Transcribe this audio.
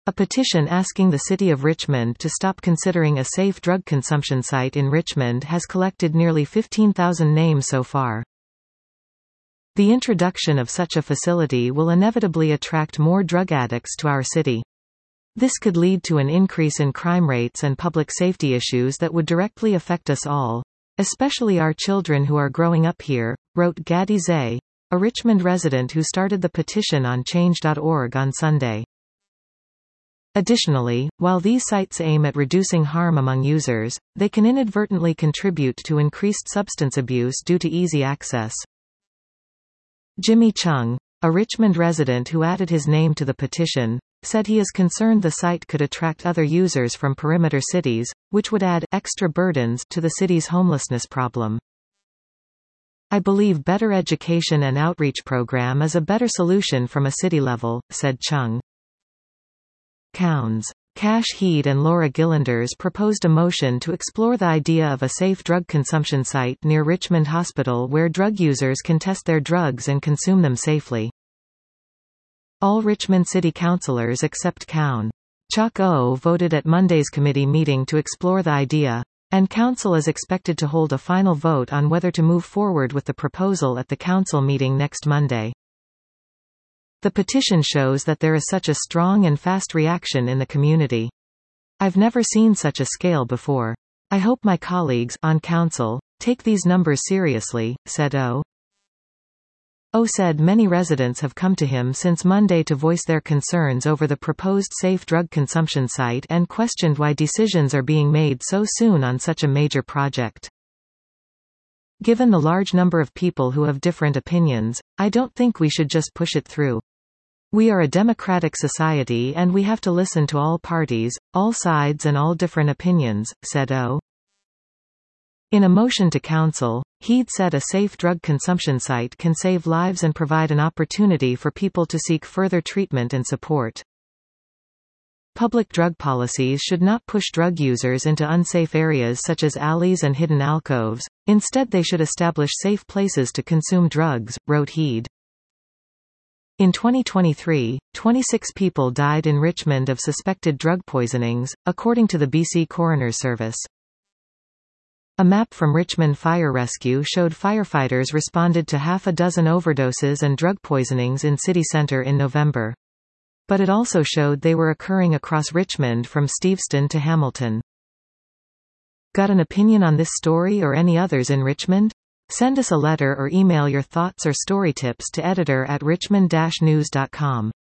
A petition asking the City of Richmond to stop considering a safe drug consumption site in Richmond has collected nearly 15,000 names so far. The introduction of such a facility will inevitably attract more drug addicts to our city. This could lead to an increase in crime rates and public safety issues that would directly affect us all, especially our children who are growing up here, wrote Gadi Zay, a Richmond resident who started the petition on Change.org on Sunday. Additionally, while these sites aim at reducing harm among users, they can inadvertently contribute to increased substance abuse due to easy access. Jimmy Chung, a Richmond resident who added his name to the petition, said he is concerned the site could attract other users from perimeter cities, which would add extra burdens to the city's homelessness problem. I believe better education and outreach program is a better solution from a city level, said Chung. Counts. Cash Heed and Laura Gillanders proposed a motion to explore the idea of a safe drug consumption site near Richmond Hospital where drug users can test their drugs and consume them safely. All Richmond City Councillors except Cown. Chuck O voted at Monday's committee meeting to explore the idea, and Council is expected to hold a final vote on whether to move forward with the proposal at the Council meeting next Monday. The petition shows that there is such a strong and fast reaction in the community. I've never seen such a scale before. I hope my colleagues on Council take these numbers seriously, said O. O said many residents have come to him since Monday to voice their concerns over the proposed safe drug consumption site and questioned why decisions are being made so soon on such a major project. Given the large number of people who have different opinions, I don't think we should just push it through. We are a democratic society and we have to listen to all parties, all sides and all different opinions, said O. In a motion to Council, Heed said a safe drug consumption site can save lives and provide an opportunity for people to seek further treatment and support. Public drug policies should not push drug users into unsafe areas such as alleys and hidden alcoves, instead they should establish safe places to consume drugs, wrote Heed. In 2023, 26 people died in Richmond of suspected drug poisonings, according to the BC Coroner's Service. A map from Richmond Fire Rescue showed firefighters responded to half a dozen overdoses and drug poisonings in city centre in November. But it also showed they were occurring across Richmond from Steveston to Hamilton. Got an opinion on this story or any others in Richmond? Send us a letter or email your thoughts or story tips to editor@richmond-news.com.